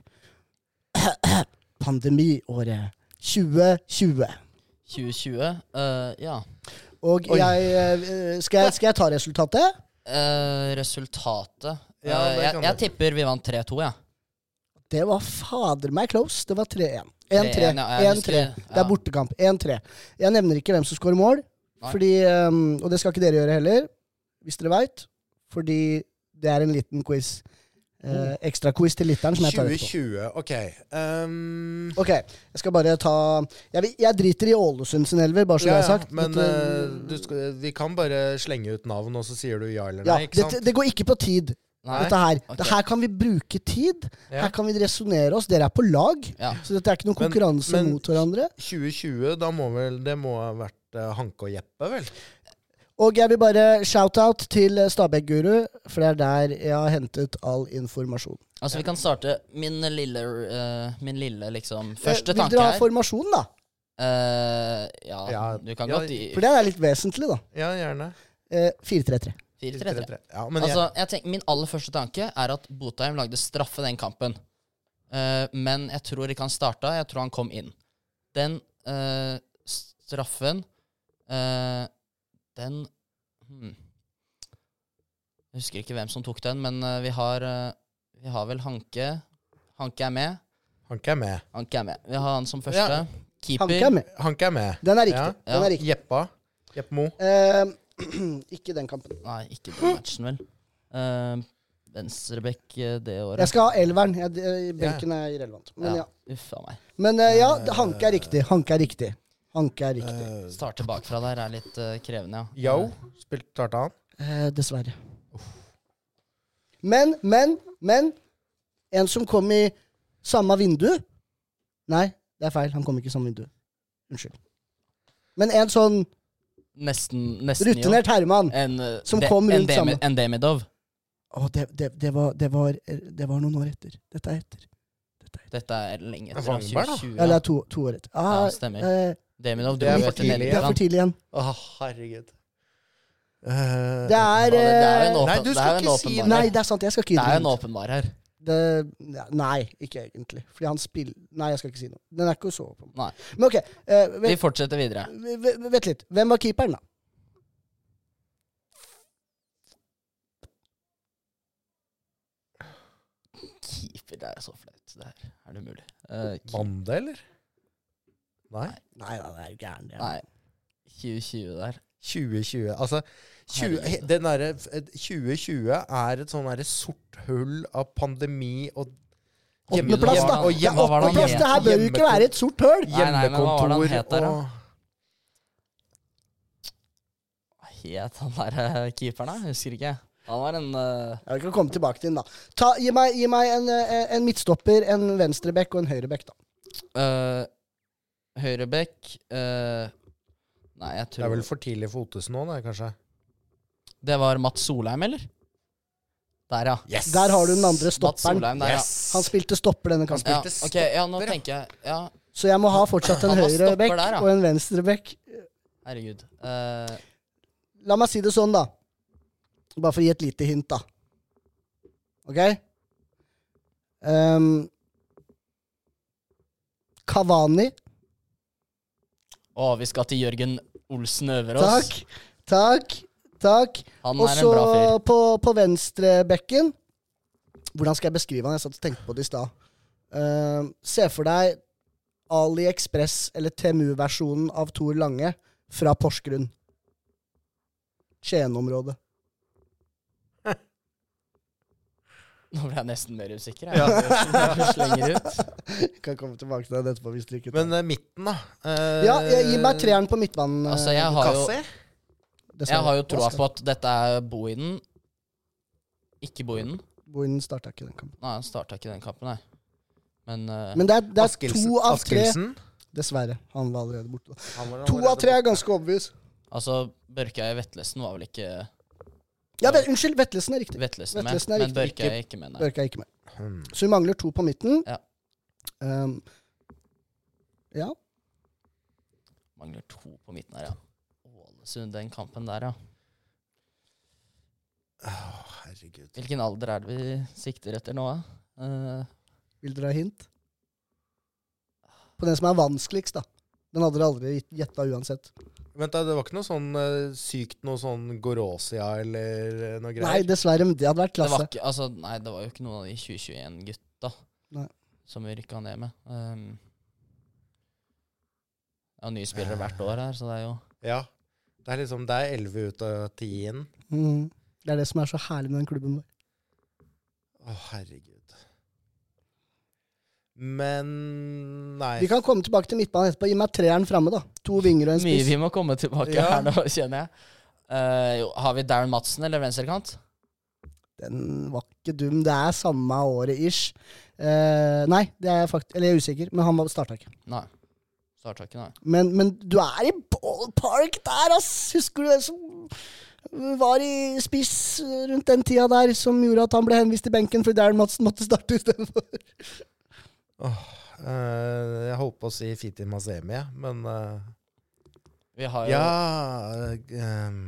S2: pandemiåret tjue tjue.
S4: tjue tjue, eh, ja.
S2: Og
S3: Oi.
S2: jeg, eh, skal, jeg, skal jeg ta resultatet?
S4: Eh, resultatet
S3: Ja,
S4: Eh,
S3: det
S4: jeg,
S3: kan
S4: jeg
S3: du.
S4: tipper vi vant tre to, ja.
S2: Det var fader meg close. Det var tre én. én tre.
S4: tre én, ja, jeg
S2: én tre.
S4: husker-
S2: Det er
S4: ja.
S2: bortekamp. én tre. Jeg nevner ikke hvem som skårer mål,
S4: Nei.
S2: fordi, um, og det skal ikke dere gjøre heller, hvis dere veit. Fordi det er en liten quiz. Eh, ekstra quiz til lytteren som jeg tar
S3: tjue
S2: etterpå.
S3: tjue, ok. Um,
S2: Ok, jeg skal bare ta Jeg, vil- jeg driter i Ålesund sin elver, bare så
S3: ja,
S2: det er
S3: ja,
S2: sagt.
S3: men
S2: Dette-
S3: eh, du skal, vi kan bare slenge ut navn, og så sier du ja eller
S2: ja,
S3: nei, ikke sant?
S2: det, det går ikke på tid.
S4: Nei.
S2: Dette her.
S4: Ok.
S2: Det her kan vi bruke tid.
S3: Ja.
S2: Her kan vi resonnere oss. Dere er på lag.
S4: Ja.
S2: Så dette er ikke noen
S3: Men-
S2: konkurranse
S3: men-
S2: mot hverandre.
S3: tjue tjue, da må vel det må ha vært uh, Hanke og Jeppe, vel?
S2: Og jeg vil bare shout-out til Stabæk-guru, for det er der jeg har hentet all informasjon.
S4: Altså, vi kan starte min lille, eh, min lille liksom første
S2: Eh, vil
S4: tanke
S2: dere ha
S4: her.
S2: formasjon, da?
S4: Eh, ja,
S3: Ja,
S4: du kan
S3: ja,
S4: godt gi
S2: For det er litt vesentlig, da.
S3: Ja, gjerne.
S2: Eh, fire tre tre.
S4: fire tre tre.
S3: Ja, men
S4: Altså, jeg tenker, min aller første tanke er at Botheim lagde straffe den kampen. Eh, men jeg tror ikke han starta. Jeg tror han kom inn. Den eh, straffen eh, Den hmm. Jeg husker ikke hvem som tok den, men eh, vi har eh, Vi har vel Hanke. Hanke er med.
S3: jeg Hanke er med.
S4: Hanke er med. Vi har han som første.
S3: Ja.
S4: Keeper.
S2: Hanke er med.
S3: Hanke er med.
S2: Den er riktig.
S3: Ja.
S2: Den
S4: Ja.
S2: er riktig.
S3: Jeppa. Jeppmo.
S2: Eh, ikke den kampen.
S4: Nei, ikke den matchen, vel. Uh, Venstrebekk eh, det året.
S2: Jeg skal ha elveren. Jeg, eh, benken er irrelevant. Men ja.
S4: Ja, uff a meg.
S2: Men eh, ja, det- Hanke er riktig. Hanke er riktig. Hanke er riktig.
S3: Uh,
S4: Starte bakfra der er litt eh, krevende, ja.
S3: Yo, spilte starta han.
S2: Eh, dessverre. Men, men, men en som kom i samme vindu. Nei, det er feil. Han kom ikke i samme vindu. Unnskyld. Men en sånn
S4: Nesten, nesten jo.
S2: rutinert herremann.
S4: En, eh,
S2: som
S4: de-
S2: kom
S4: en
S2: rundt
S4: Demi-
S2: samme.
S4: En Demidov.
S2: Å, det, det, det, var, det, var, det var noen år etter. Dette er etter.
S4: Dette er lenge etter.
S3: Vangberg, da?
S4: tjue tjue,
S2: Eller
S4: ja.
S2: to, to år etter.
S4: Ja,
S2: Ah,
S4: stemmer.
S2: eh,
S4: Demidov
S3: Det
S4: dro
S3: er
S4: jo
S3: for
S4: etter
S3: tidlig.
S2: det er for
S4: Nederland.
S2: tidlig igjen.
S3: Å, herregud. Uh,
S2: Det er,
S4: Ja, det- det er jo en
S2: eh,
S4: åpen-
S3: Nei, du
S4: det er
S3: skal
S4: jo en
S3: ikke si
S4: åpenbar-
S2: Nei, det er sant. Jeg skal ikke
S4: Det er jo en
S2: innrømme.
S4: åpenbar her.
S2: Det, ja, nei, ikke egentlig. Fordi han spiller Nei, jeg skal ikke si noe. Den er ikke så åpen.
S4: Nei.
S2: Men ok, eh,
S4: Vi
S2: vent,
S4: fortsetter videre.
S2: v- vent litt. Hvem var keeperen, da?
S4: Keeper, det er så flaut. Det her er det mulig. Uh,
S3: Bande, eller? Nei.
S2: Nei, da, det er gæren. det er-
S4: Nei. tjue tjue der.
S3: tjue tjue. Altså, tjue,
S4: Herregud.
S3: den derre tjue tjue er et sånn derre sort hull av pandemi og
S2: Åttendeplass, da.
S3: og
S2: Det er
S3: hjem-
S4: Hva var det han
S2: åttendeplass.
S4: het?
S2: Det her bør jo ikke være et sort høl.
S4: Nei, nei, men hva var det han het der, da?
S3: og
S4: Hva het han der eh, keeperen, da? Jeg husker ikke. Han var en eh,
S2: Ja, vi kan komme tilbake til den, da. Ta, gi meg, gi meg en, eh, en midtstopper, en venstrebekk og en høyrebekk, da.
S4: eh, høyrebekk eh, Nei, jeg
S3: Det
S4: tror
S3: er vel for tidlig for Ottesen nå, det, kanskje?
S4: Det var Mats Solheim, eller? Der, ja.
S3: Yes!
S2: Der har du den andre
S4: Mats
S2: stopperen.
S4: Solheim der,
S3: Yes!
S2: Han spilte stopper denne kampen.
S4: ja.
S3: spilte
S4: Ja, ok, ja, nå
S3: stopper, ja.
S4: tenker jeg Ja,
S2: Så jeg må ha fortsatt en
S4: Han var stopper
S2: høyrebekk
S4: der, ja.
S2: og en venstrebekk.
S4: herregud. Eh,
S2: La meg si det sånn, da. Bare for å gi et lite hint, da. OK? Um, Cavani.
S4: å, vi skal til Jørgen Olsen Øverås.
S2: Takk. Takk. Takk.
S4: Han
S2: Og
S4: er
S2: så
S4: en bra fyr.
S2: på, på venstrebekken. Hvordan skal jeg beskrive han? Jeg satt og tenkte på det i stad. Uh, se for deg AliExpress eller Temu-versjonen av Tor Lange fra Porsgrunn. Skien-området.
S4: Nå ble jeg nesten mer usikker.
S3: Ja.
S4: Jeg Du slenger ut.
S2: Kan komme tilbake til det etterpå hvis dere ikke tar
S3: Men eh, midten, da? Eh,
S2: Ja, jeg, gi meg treeren på midtbanen. eh,
S4: Altså, jeg har jo,
S3: Kassi?
S2: dessverre.
S4: jeg har jo troa på at dette er Bohinen. Ikke Bohinen.
S2: Bohinen starta ikke den kampen.
S4: Nei, han starta ikke den kampen, nei. Men, eh,
S2: Men det er, det er
S3: Askildsen-
S2: to av tre.
S3: Askildsen?
S2: Dessverre. Han var allerede borte. da.
S3: Han var
S2: To
S3: allerede
S2: av tre er
S3: borte.
S2: ganske overbevist.
S4: altså, Børkøy Vetlesen var vel ikke
S2: Ja, vet, unnskyld. Vetlesen er riktig.
S4: Vetlesen med,
S2: Vetlesen er
S4: men
S2: riktig,
S4: Børkøy
S2: ikke-
S4: er ikke med, nei.
S2: Børke er ikke med.
S3: Hmm.
S2: Så vi mangler to på midten.
S4: Ja.
S2: Um, ja.
S4: Mangler to på midten her, ja. Ålesund, den kampen der, ja.
S3: Åh, herregud.
S4: Hvilken alder er det vi sikter etter nå, da? Eh,
S2: Vil dere ha hint? På den som er vanskeligst, da. Den hadde dere aldri gjetta uansett.
S3: Vent da, det var ikke noe sånn eh, sykt noe sånn Gorosia eller eh, noe
S2: Nei,
S3: greier?
S2: dessverre. Men det hadde vært
S4: det var
S2: klasse.
S4: ikke, altså, nei, det var jo ikke noen av de tjue tjueen-gutta
S2: Nei.
S4: som vi rykka ned med. Um, det er jo nye spillere hvert år her, så det er jo
S3: Ja. Det er liksom, det er elleve ut av ti inn.
S2: Mm. Det er det som er så herlig med den klubben vår.
S3: Å, herregud. Men Nei.
S2: Vi kan komme tilbake til midtbanen etterpå. Gi meg treeren framme, da. To vinger og en
S4: mye
S2: spiss.
S4: vi må komme tilbake
S3: Ja.
S4: her nå, kjenner jeg. Eh, jo, har vi Darren Madsen eller venstrekant?
S2: Den var ikke dum. Det er samme året ish. Eh, nei, det er faktisk, eller jeg er usikker, men han starta ikke.
S4: Nei. Starta ikke, nei.
S2: Men, men du er i ballpark der, ass! Husker du det som var i spiss rundt den tida der, som gjorde at han ble henvist til benken fordi Darren Madsen måtte starte istedenfor?
S3: Åh, eh, jeg holdt på å si Fiti Masemi, men eh,
S4: Vi har jo
S3: ja um,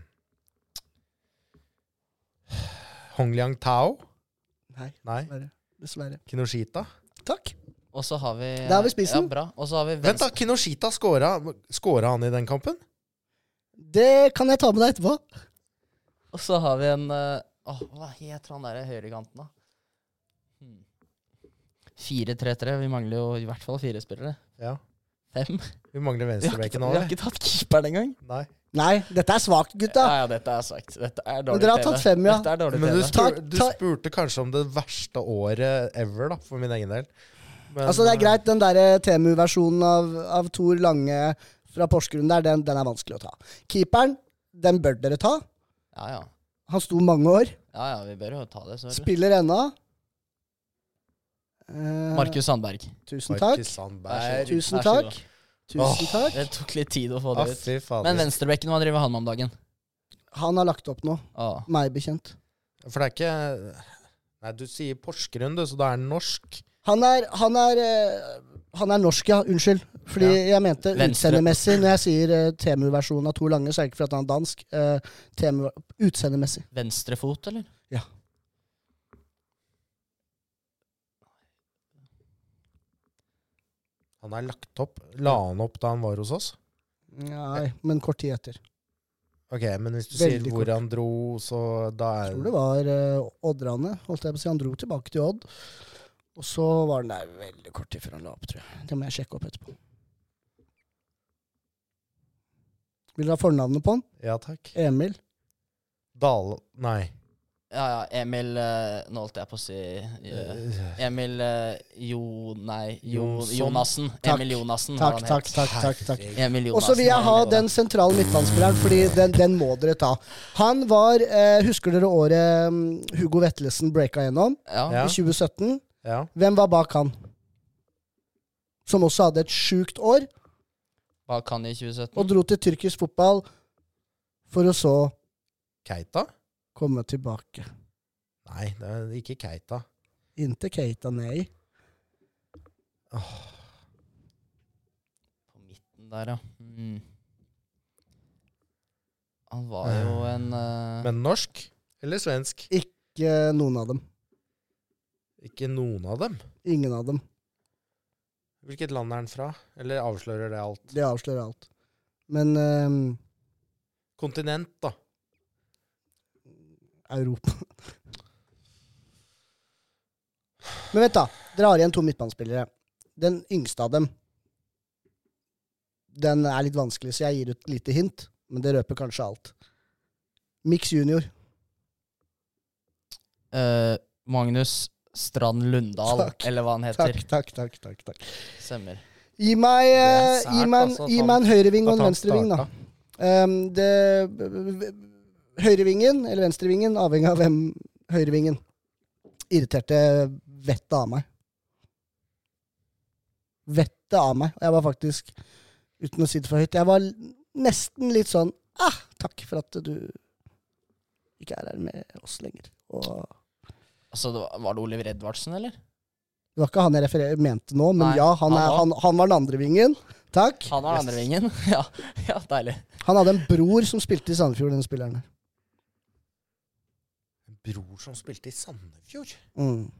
S3: Hongliang Tao?
S2: Nei,
S3: Nei.
S2: dessverre. Dessverre.
S3: Kinoshita?
S2: Takk.
S4: Og så har vi
S2: Der har vi spissen.
S4: Ja, bra. Og så har vi
S3: Vent da, Kinoshita skåra, skåra han i den kampen?
S2: Det kan jeg ta med deg etterpå.
S4: Og så har vi en uh, åh, hva heter han der høyrekanten, da? Hmm. fire tre tre. Vi mangler jo i hvert fall fire spillere.
S3: Ja.
S4: Fem.
S3: Vi mangler
S4: Vi har,
S3: venstrebekken
S4: ikke,
S3: nå.
S4: vi har ikke tatt keeperen engang.
S3: Nei.
S2: Nei, dette er svakt, gutta.
S4: Ja, ja, dette er svakt. Dette er
S2: Men
S4: dårlig
S2: dere har
S4: T V.
S2: tatt fem, ja.
S4: Dette er dårlig
S3: Men du,
S4: T V.
S3: spur,
S2: Ta-
S3: du
S2: ta-
S3: spurte kanskje om det verste året ever, da, for min egen del. Men,
S2: Altså, det er greit, den der T M U-versjonen av, av Tor Lange fra Porsgrunn der, den, den er vanskelig å ta. Keeperen, den bør dere ta.
S4: Ja, ja.
S2: Han sto mange år.
S4: Ja, ja, vi bør jo ta det, selvfølgelig.
S2: Spiller ennå. Eh,
S4: Markus Sandberg.
S2: Tusen takk.
S3: Markus Sandberg.
S2: Tusen
S4: Vær så
S2: takk.
S4: god.
S2: Tusen
S3: Åh.
S2: takk.
S4: Det tok litt tid å få
S3: Ah,
S4: det ut.
S3: fy fader.
S4: Men venstrebekken, hva driver han med om dagen?
S2: Han har lagt opp nå,
S4: Ah.
S2: meg bekjent.
S3: For det er ikke Nei, du sier Porsgrunn, du, så da er den norsk.
S2: Han er, han er, eh, han er norsk, ja. Unnskyld. Fordi jeg mente
S4: Venstre.
S2: utseendemessig. Når jeg sier uh, T M U-versjonen av Tor Lange, så er det ikke fordi han er dansk. Uh, T M U utseendemessig.
S4: Venstrefot, eller?
S2: Ja.
S3: Han er lagt opp. La han opp da han var hos oss?
S2: Nei, men kort tid etter.
S3: Ok, men hvis du
S2: Veldig
S3: sier hvor
S2: kort.
S3: han dro, så da
S2: Jeg
S3: er
S2: tror det var uh, Oddrane. Holdt jeg på å si. Han dro tilbake til Odd. Og så var han der veldig kort tid før han la opp, tror jeg. Det må jeg sjekke opp etterpå. Vil du ha fornavnet på han?
S3: Ja, takk.
S2: Emil.
S3: Dal... Nei.
S4: Ja, ja, Emil eh, Nå holdt jeg på å si eh, Emil eh, Jo... Nei, jo,
S3: Jonsson.
S4: Jonassen.
S2: Takk.
S4: Emil Jonassen.
S2: Takk,
S4: var han
S2: takk,
S4: het.
S2: takk, takk, takk.
S4: Emil
S2: Og så
S4: Jonassen.
S2: vil jeg ha
S4: var han,
S2: den sentrale midtbanespilleren, fordi den, den må dere ta. Han var eh, Husker dere året um, Hugo Vetlesen breaka gjennom?
S4: Ja.
S3: Ja.
S2: I tjue sytten?
S3: Ja.
S2: Hvem var bak han? Som også hadde et sjukt år,
S4: Bak han i tjue sytten.
S2: og dro til tyrkisk fotball for å så
S3: Keita?
S2: komme tilbake.
S3: Nei, det er ikke Keita.
S2: Inte Keita, nei.
S3: Åh,
S4: På midten der, ja. Mm. Han var jo en eh,
S3: men norsk? Eller svensk?
S2: Ikke noen av dem.
S3: Ikke noen av dem.
S2: Ingen av dem.
S3: Hvilket land er han fra? Eller avslører det alt?
S2: Det avslører alt. Men ehm,
S3: Kontinent, da.
S2: Europa. Men vet da, dere har igjen to midtbanespillere. Den yngste av dem, den er litt vanskelig, så jeg gir et lite hint, men det røper kanskje alt. Mix junior.
S4: eh, Magnus Strand Lundahl,
S2: Takk.
S4: eller hva han heter.
S2: Takk, takk, takk, takk, takk.
S4: Stemmer.
S2: Gi meg,
S3: Det er
S2: eh,
S3: sært,
S2: gi meg, en-
S3: altså, at
S2: gi
S3: han-
S2: meg en høyreving og
S3: At
S2: en
S3: han
S2: venstreving, da.
S3: starta.
S2: Um, det, høyrevingen, eller venstrevingen, avhengig av hvem høyrevingen, irriterte vettet av meg. Vettet av meg. Og jeg var faktisk, uten å si det for høyt, jeg var nesten litt sånn, ah, takk for at du ikke er her med oss lenger. Og
S4: Altså, det var, var det Oliver Edvardsen, eller?
S2: det var ikke han jeg referer, mente nå, men
S4: Nei,
S2: ja, han,
S4: han
S2: er,
S4: var-
S2: han, han var den andre vingen. Takk.
S4: Han var
S3: Yes.
S4: andre vingen. ja, ja, deilig.
S2: Han hadde en bror som spilte i Sandefjord, den spilleren her.
S3: En bror som spilte i Sandefjord.
S2: Mm.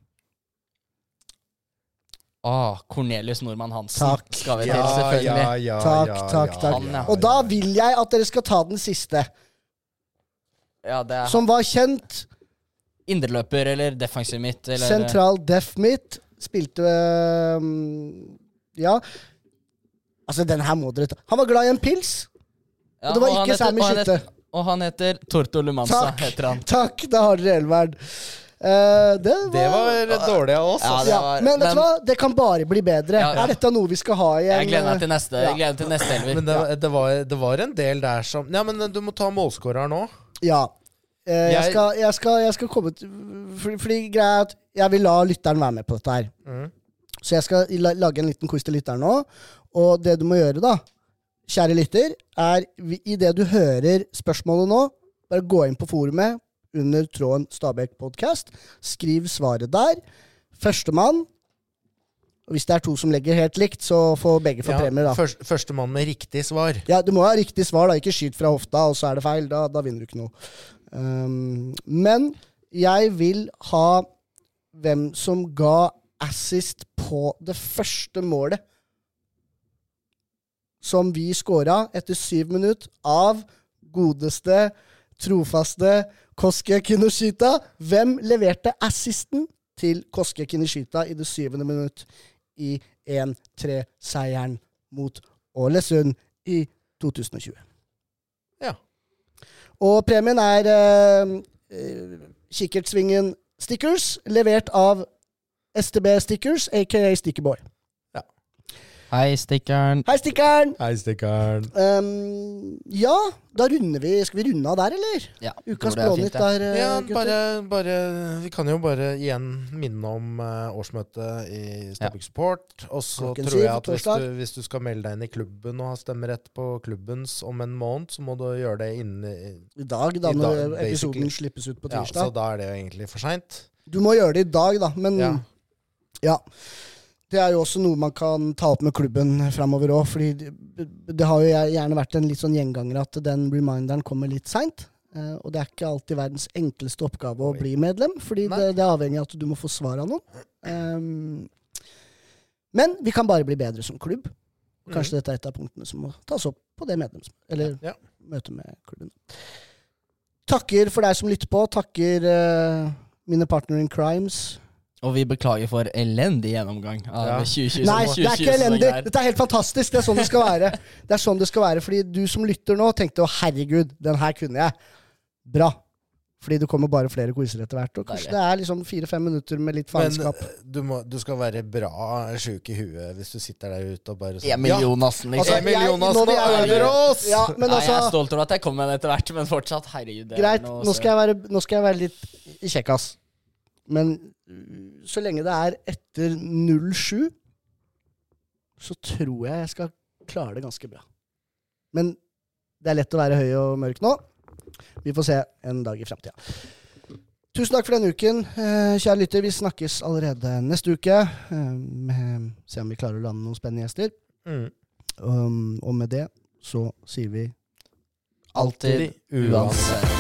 S4: Ah, Cornelius Normann Hansen.
S2: Takk.
S4: Skal vi til, selvfølgelig.
S3: ja, ja,
S2: Takk,
S3: ja,
S2: takk,
S3: ja,
S2: takk.
S4: Han, ja.
S2: Og da vil jeg at dere skal ta den siste,
S4: Ja, det er
S2: som var kjent.
S4: indreløper eller defensiv midt. Eller,
S2: Sentral def midt. Spilte um, Ja. Altså, den her må dere ta. Han var glad i en pils,
S4: Ja,
S2: og det var
S4: og han
S2: ikke
S4: heter-
S2: Sami
S4: og han
S2: Skytte.
S4: heter- Og han heter Torto Lumansa,
S2: Takk.
S4: heter han.
S2: Takk, da har dere Elverd. Uh, det var,
S3: Det var dårlig av oss.
S4: Ja,
S3: altså.
S4: det
S2: ja,
S4: var-
S2: Men vet
S4: men-
S2: du hva? Det kan bare bli bedre.
S4: Ja, ja.
S2: Er dette noe vi skal ha igjen?
S4: Jeg gleder meg til neste,
S2: Ja.
S4: jeg gleder meg til neste elver.
S3: Men det, det, var, det var en del der som Ja, men du må ta målskåreren nå.
S2: Ja. eh, jeg,
S3: Jeg-
S2: skal, jeg, skal, jeg skal komme til Fordi, fordi greia er at jeg vil la lytteren være med på dette her.
S3: Mm.
S2: Så jeg skal la, lage en liten quiz til lytteren nå. Og det du må gjøre, da, kjære lytter, er vi- i det du hører spørsmålet nå, bare gå inn på forumet under tråden Stabæk Podcast. Skriv svaret der. Førstemann. Og hvis det er to som legger helt likt, så får begge få
S3: Ja,
S2: premier, da.
S3: først, Førstemann med riktig svar.
S2: Ja, du må ha riktig svar, da. Ikke skyt fra hofta, og så er det feil. Da, da vinner du ikke noe. Um, men jeg vil ha hvem som ga assist på det første målet som vi skåra etter syv minutter av godeste, trofaste Koske Kinoshita. Hvem leverte assisten til Koske Kinoshita i det syvende minutt i en tre-seieren mot Ålesund i to tusen og tjue?
S3: Ja.
S2: Og premien er eh, eh, kikkertsvingen stickers, levert av S T B Stickers, aka Stickerboy.
S4: Hei, stikkeren.
S2: Hei, stikkeren!
S3: Hei, stikkeren.
S2: Um, ja, da runder vi. Skal vi runde av der, eller?
S4: Ja,
S2: Ukas
S4: tror det er
S2: blånytt
S4: fint, ja.
S2: der, eh,
S3: Ja,
S2: gutter.
S3: bare, bare Vi kan jo bare igjen minne om eh, årsmøtet i Stabæk Support. Og så
S2: Klokken
S3: tror
S2: syv
S3: jeg at hvis
S2: torsdag.
S3: du, hvis du skal melde deg inn i klubben og ha stemmerett på klubbens om en måned, så må du gjøre det innen
S2: I dag, da,
S3: i
S2: når
S3: dag,
S2: episoden
S3: basically.
S2: slippes ut på
S3: Ja,
S2: tirsdag.
S3: så da er det jo egentlig for seint.
S2: Du må gjøre det i dag, da, men
S3: Ja.
S2: ja. Det er jo også noe man kan ta opp med klubben fremover òg, fordi det, det har jo gjerne vært en litt sånn gjenganger at den reminderen kommer litt seint. Eh, og det er ikke alltid verdens enkleste oppgave å
S3: Oi.
S2: bli medlem, fordi
S3: Nei.
S2: det, det er avhengig av at du må få svar av noen. Um, men vi kan bare bli bedre som klubb. Og kanskje
S3: Mhm.
S2: dette er et av punktene som må tas opp på det medlems... Eller
S3: Ja.
S2: møtet med klubben. Takker for deg som lytter på. Takker eh, mine partner in crimes.
S4: Og vi beklager for elendig gjennomgang av
S3: Ja.
S4: tjue tjue.
S2: Nei, det er ikke elendig.
S4: Her.
S2: Dette er helt fantastisk. Det er sånn det skal være. Det er sånn det skal være, fordi du som lytter nå tenkte, å herregud, den her kunne jeg. Bra. Fordi det kommer bare flere quizer etter hvert. Og kanskje
S4: Deilig.
S2: det er liksom fire-fem minutter med litt
S3: Men
S2: faenskap.
S3: eh, du, må, du skal være bra sjuk i huet hvis du sitter der ute og bare sånn
S4: Emil Jonassen, liksom.
S2: Altså,
S3: Emil
S2: jeg-
S3: Jonassen
S2: nå vil jeg
S3: og
S2: være-
S3: Øverås!
S2: Ja, men
S4: Nei, jeg er
S2: altså,
S4: stolt over at jeg kom med den etter hvert, men fortsatt, herregud. det er
S2: greit,
S4: noe å
S2: nå
S4: se.
S2: skal, jeg være, nå skal jeg være litt i kjekkas. Men uh, så lenge det er etter null sju, så tror jeg jeg skal klare det ganske bra. Men det er lett å være høy og mørk nå. Vi får se en dag i fremtiden. Tusen takk for denne uken, eh, kjære lytter. Vi snakkes allerede neste uke. Eh, med, se om vi klarer å lande noen spennende gjester.
S3: Mm.
S2: Um, og med det så sier vi
S4: Alltid,
S3: Uansett.
S4: uansett.